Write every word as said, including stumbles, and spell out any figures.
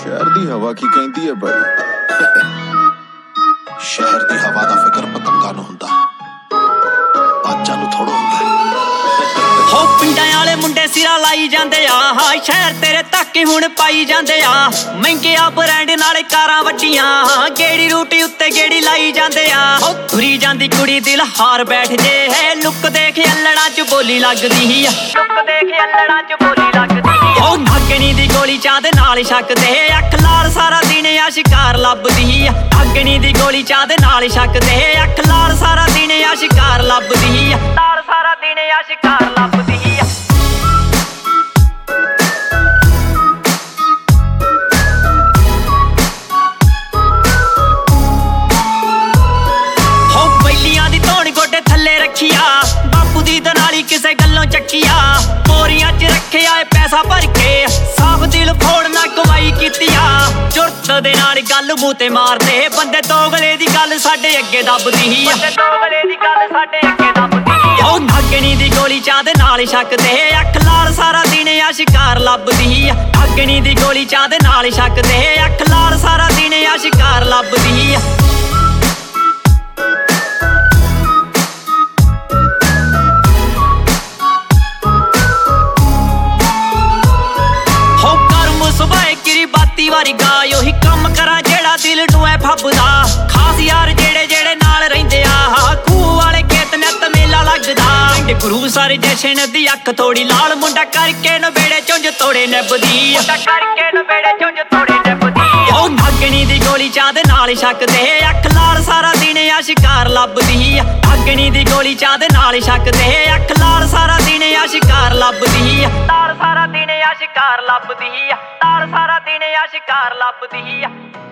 शहर दी हवा की कहती है भाई। शहर दी हवा दा फिकर पतंगा नूं हुंदा, बाजां नूं थोड़ा हुंदा। हो पिंडां वाले मुंडे सिरा लाई जांदे आ, हाय शहर तेरे तक हुण पाई जांदे आ। महंगे आ ब्रांड नाले कारां वड्डियां, गेड़ी रूटी उत्ते गेड़ी लाई जांदे आ। हो तुरी जांदी कुड़ी दिल हार बैठ जे है, लुक देख अल्लड़ां च बोली लगदी ही, लुक देख अल्लड़ां च बोली लगदी ही। हो नागणी दी गोली चाह दे नाल छकदे, अख लाल सारा दिन आ शिकार लभदी ही। नागणी दी गोली चाह दे नाल छकदे, अख लाल सारा दिन आ शिकार लभदी ही, लाल सारा दिन आ शिकार लभदी ही। हो बैलियां दी धौण गोडे थल्ले रखिया, बापू दी दनाली किसे गल्लों चक्किया। मोरियां च रखिया पैसा भर के, साफ दिल फोड़ना कमाई कीतिया। जुरत दे नाल गल मूंह ते मारदे, बंदे दोगले दी गल साडे अगे दबदी ही, बंदे दोगले दी गल साडे अगे दबदी ही। हो नागणी दी गोली चाह दे नाल छकदे, अख लाल सारा दिन आ शिकार लभदी ही। नागणी दी गोली चाह दे नाल छकदे, अख लाल सारा दिन आ शिकार लभदी ही। बाती वारी गाय ओही कम करा जेड़ा दिल नूं ऐ फबदा। खास यार जेड़े जेड़े नाल रहिंदे आ, खूह वाले खेत नत मेला लगदा। पिंड गुरू सारे जशन दी अख थोड़ी लाल, मुंडा करके नवेड़े चुंझ तोड़े नभदी, मुंडा करके नवेड़े चुंझ तोड़े नभदी। ओ नागणी दी गोली चाह दे नाल छकदे, अख लाल सारा दिन आ शिकार लभदी ही। नागणी दी गोली चाह दे नाल छकदे, अख लाल सारा दिन आ शिकार लभदी ही, लाल सारा दिन आ शिकार लभदी ही, लाल सारा दिन आ शिकार लभदी ही।